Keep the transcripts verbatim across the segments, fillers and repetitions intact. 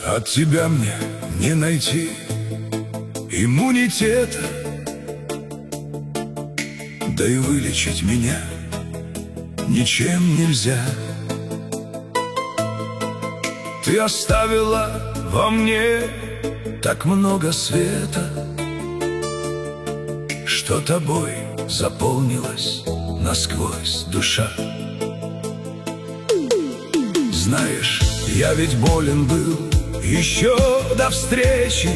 От тебя мне не найти иммунитета, да и вылечить меня ничем нельзя. Ты оставила во мне так много света, что тобой заполнилась насквозь душа. Знаешь, я ведь болен был еще до встречи,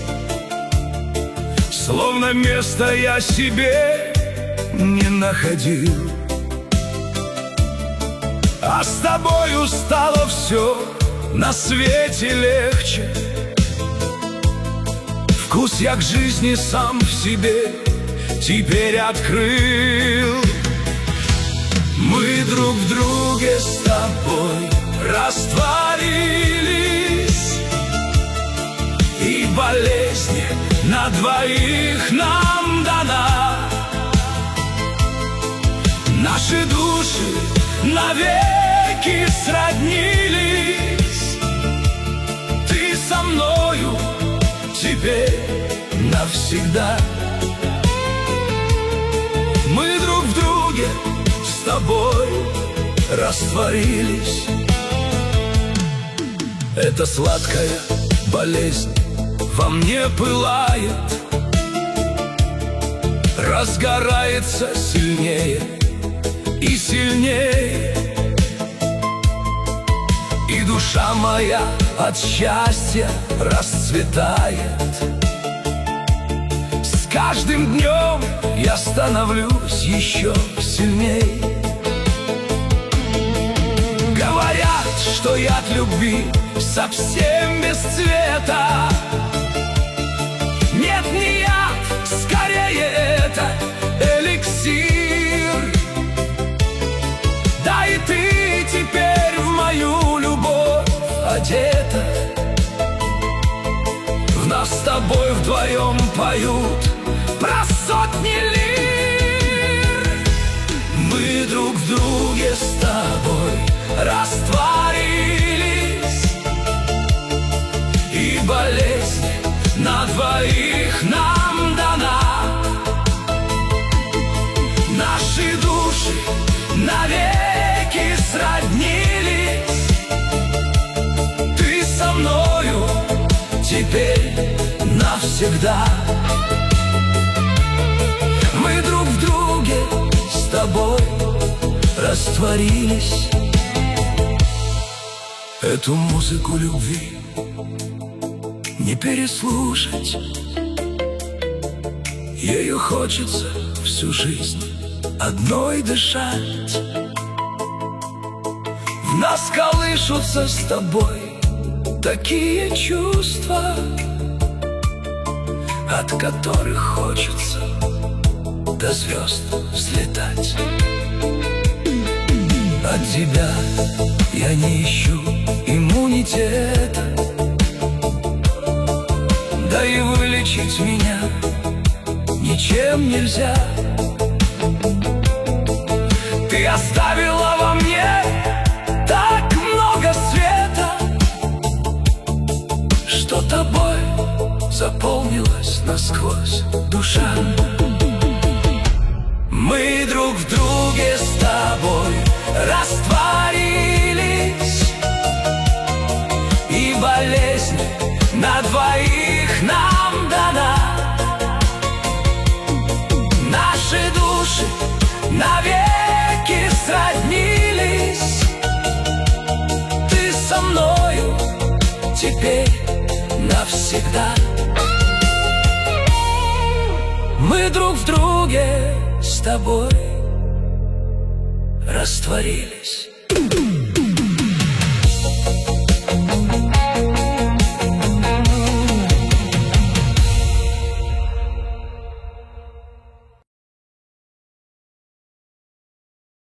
словно места я себе не находил. А с тобою стало все на свете легче. Вкус я к жизни сам в себе теперь открыл. Мы друг в друге с тобой растворились, и болезнь на двоих нам дана. Наши души навеки сроднились. Ты со мною теперь навсегда. Мы друг в друге с тобой растворились. Эта сладкая болезнь во мне пылает, разгорается сильнее и сильнее, и душа моя от счастья расцветает. С каждым днем я становлюсь еще сильней. Говорят, что я от любви совсем без цвета. Нет, не яд, скорее это эликсир. Да и ты теперь в мою любовь одета. В нас с тобой вдвоем поют про сотни лир. Мы друг в друге с тобой растворились, и болезнь на двоих нам дана. Наши души навеки сроднились. Ты со мною теперь навсегда. Мы друг в друге с тобой растворились. Эту музыку любви не переслушать. Ею хочется всю жизнь одной дышать. В нас колышутся с тобой такие чувства, от которых хочется до звезд взлетать. От тебя я не ищу иммунитета, да и вылечить меня ничем нельзя. Ты оставила во мне так много света, что тобой заполнилась насквозь душа. Мы друг в друге с тобой растворились, и болезнь на двоих нам дана. Наши души навеки сроднились. Ты со мною теперь навсегда. Мы друг в друге с тобой растворились.